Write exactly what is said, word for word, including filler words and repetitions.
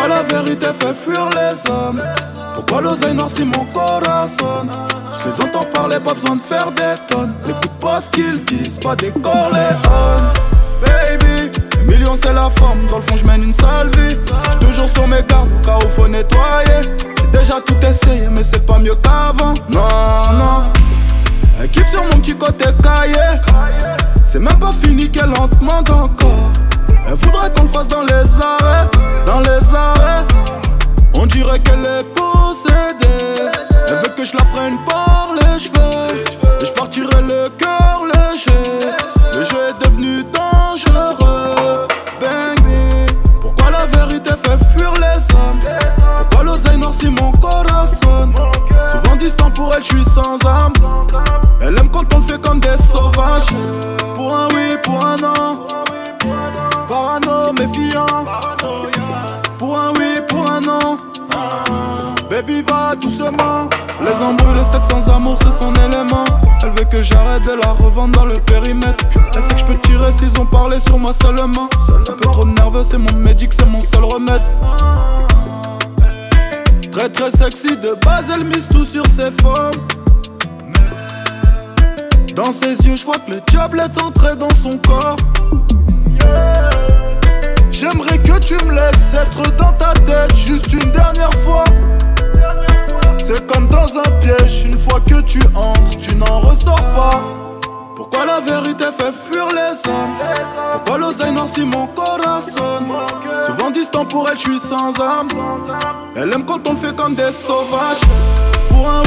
Pourquoi la vérité fait fuir les hommes? Pourquoi l'oseille noircit mon corazon? Je les entends parler, pas besoin de faire des tonnes. N'écoute pas ce qu'ils disent, pas des corléones. Baby, les millions c'est la forme, dans le fond je mène une sale vie. J'suis toujours sur mes gardes, au cas où faut nettoyer. J'ai déjà tout essayé, mais c'est pas mieux qu'avant. Non, non. Elle kiffe sur mon petit côté caillé. C'est même pas fini qu'elle en demande encore. Elle voudrait qu'on le fasse dans les arrêts, dans les arrêts. On dirait qu'elle est possédée. Elle veut que je la prenne par les cheveux. Et je partirai le cœur léger. Le jeu est devenu dangereux. Baby, pourquoi la vérité fait fuir les hommes? Pourquoi l'oseille noircit mon corazon? Souvent distant pour elle, je suis sans âme. Elle aime quand on le fait comme des sauvages. Pour un oui, pour un non. Parano, méfiant. Pour un oui, pour un non. Baby va doucement. Les embrouilles, le sexe sans amour c'est son élément. Elle veut que j'arrête de la revendre dans le périmètre. Elle sait que je peux tirer s'ils ont parlé sur moi seulement. Un peu trop nerveux c'est mon médic, c'est mon seul remède. Très très sexy de base, elle mise tout sur ses formes. Dans ses yeux je crois que le diable est entré dans son corps. J'aimerais que tu me laisses être dans ta tête juste une dernière fois. C'est comme dans un piège, une fois que tu entres, tu n'en ressors pas. Pourquoi la vérité fait fuir les hommes? Pourquoi l'oseille noircit mon corazon? Souvent distant pour elle, je suis sans âme. Elle aime quand on le fait comme des sauvages. Pour un